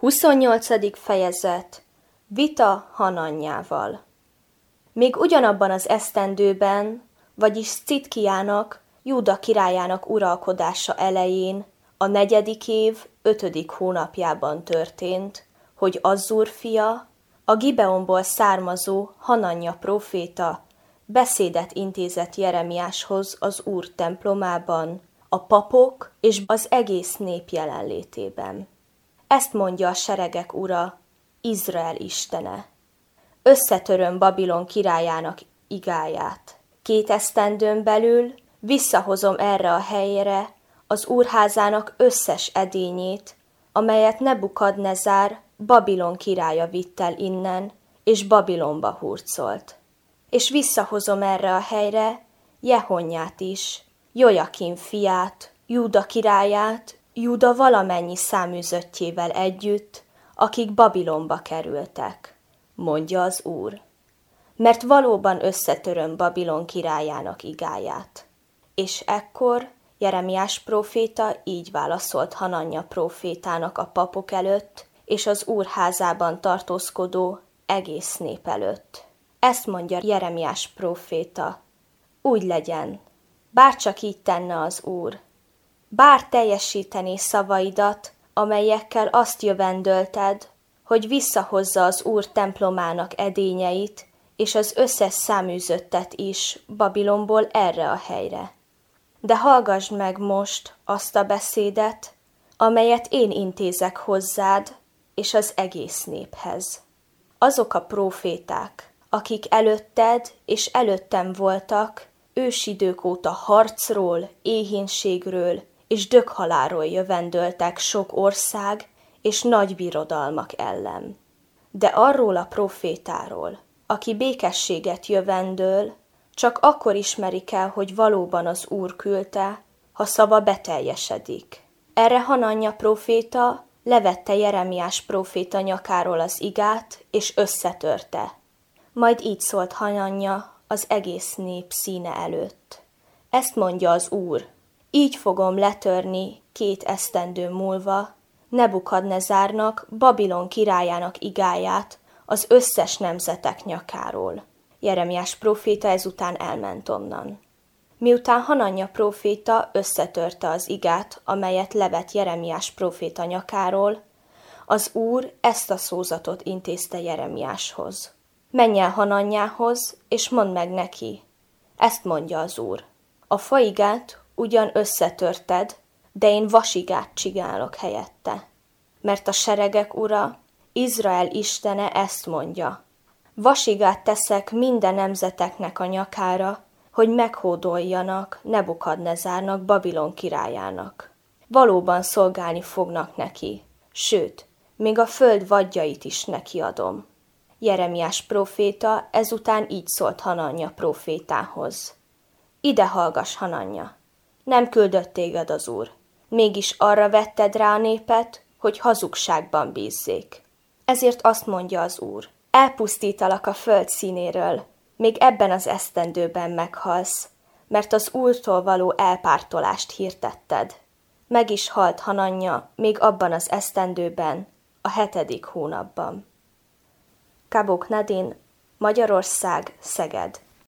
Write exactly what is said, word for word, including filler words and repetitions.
huszonnyolcadik fejezet. Vita Hananjával. Még ugyanabban az esztendőben, vagyis Citkiának, Júda királyának uralkodása elején, a negyedik év ötödik hónapjában történt, hogy Azzur fia, a Gibeonból származó Hananja próféta beszédet intézett Jeremiáshoz az Úr templomában, a papok és az egész nép jelenlétében. Ezt mondja a seregek ura, Izrael istene. Összetöröm Babilon királyának igáját. Két esztendőn belül visszahozom erre a helyre az úrházának összes edényét, amelyet Nebukadnezár, Babilon királya vitt el innen, és Babilonba hurcolt. És visszahozom erre a helyre Jehonját is, Jojakim fiát, Júda királyát, Júda valamennyi száműzöttjével együtt, akik Babilonba kerültek, mondja az Úr. Mert valóban összetöröm Babilon királyának igáját. És ekkor Jeremiás próféta így válaszolt Hananja prófétának a papok előtt, és az Úr házában tartózkodó egész nép előtt. Ezt mondja Jeremiás próféta, úgy legyen, bárcsak így tenne az Úr, bár teljesítené szavaidat, amelyekkel azt jövendölted, hogy visszahozza az Úr templomának edényeit, és az összes száműzöttet is Babilonból erre a helyre. De hallgassd meg most azt a beszédet, amelyet én intézek hozzád, és az egész néphez. Azok a próféták, akik előtted és előttem voltak, ősidők óta harcról, éhínségről és döghalálról jövendöltek sok ország és nagy birodalmak ellen. De arról a prófétáról, aki békességet jövendöl, csak akkor ismerik el, hogy valóban az Úr küldte, ha szava beteljesedik. Erre Hananja próféta levette Jeremiás próféta nyakáról az igát, és összetörte. Majd így szólt Hananja az egész nép színe előtt. Ezt mondja az Úr, így fogom letörni két esztendő múlva Nebukadnezárnak, Babilon királyának igáját az összes nemzetek nyakáról. Jeremiás próféta ezután elment onnan. Miután Hananja próféta összetörte az igát, amelyet levett Jeremiás próféta nyakáról, az Úr ezt a szózatot intézte Jeremiáshoz. Menj el Hananjához, és mondd meg neki. Ezt mondja az Úr. A faigát ugyan összetörted, de én vasigát csigálok helyette. Mert a seregek ura, Izrael istene ezt mondja. Vasigát teszek minden nemzeteknek a nyakára, hogy meghódoljanak Nebukadnezárnak, Babilon királyának. Valóban szolgálni fognak neki, sőt, még a föld vadjait is neki adom. Jeremiás próféta ezután így szólt Hananja prófétához. Ide hallgass, Hananja! Nem küldött téged az Úr, mégis arra vetted rá a népet, hogy hazugságban bízzék. Ezért azt mondja az Úr, elpusztítalak a föld színéről, még ebben az esztendőben meghalsz, mert az Úrtól való elpártolást hirtetted. Meg is halt Hananja még abban az esztendőben, a hetedik hónapban. Kabuk Nadin, Magyarország, Szeged.